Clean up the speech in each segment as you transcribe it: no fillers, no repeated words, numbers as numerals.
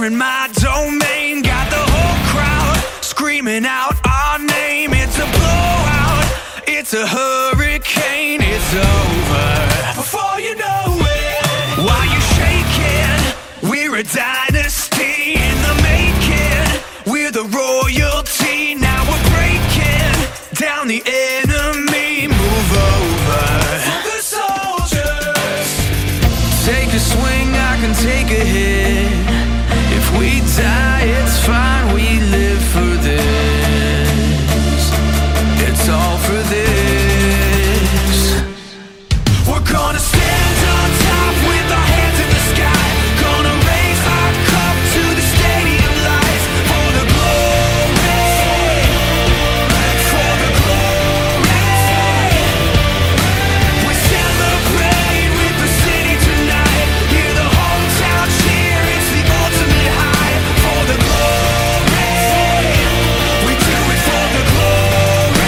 you're in my domain. Got the whole crowd screaming out our name. It's a blowout, it's a hurricane. It's over before you know it. While you shaking, we're a dynasty in the making. We're the royalty. Now we're breaking down the enemy. Move over for the soldiers. Take a swing, I can take a hit. If we die, it's fine. We live for this. It's all for this. We're gonna stand on top with our hands in the sky. Gonna raise our cup to the stadium lights. For the glory, for the glory. We celebrate with the city tonight. Hear the hometown cheer, it's the ultimate high. For the glory, we do it for the glory.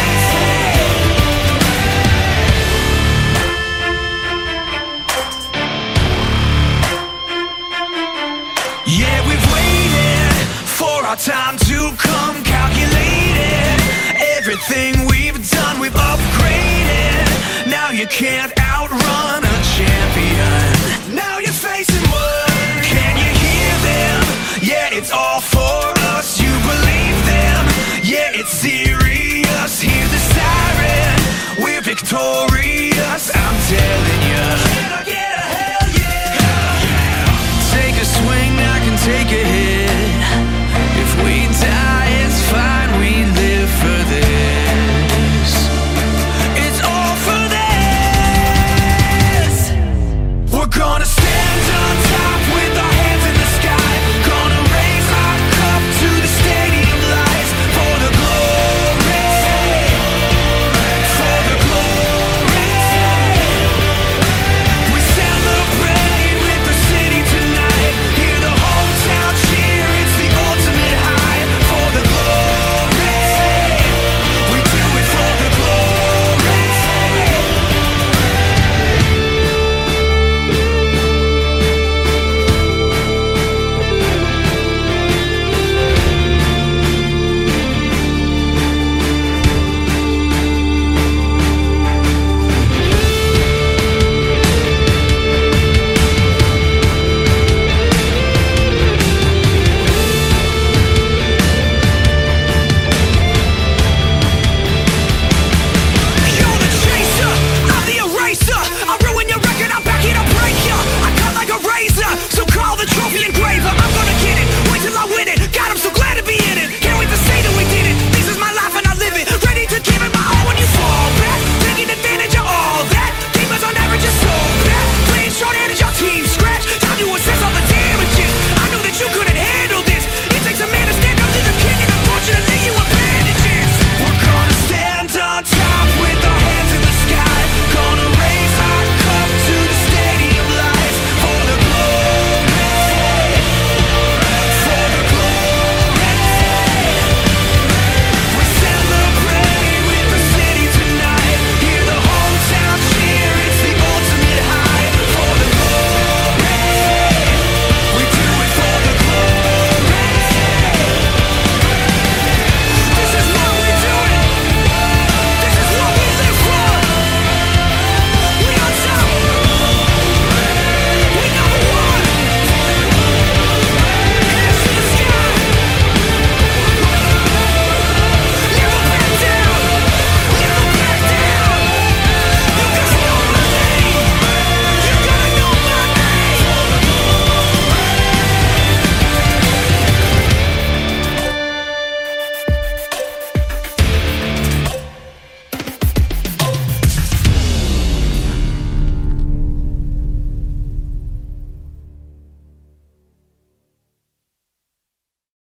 Yeah, we've waited for our time to come. Calculated everything we've done, we've upgraded. Now you can't outrun a champion. Now you're facing one. Can you hear them? Yeah, it's all for us. You believe them? Yeah, it's serious. Hear the siren. We're victorious.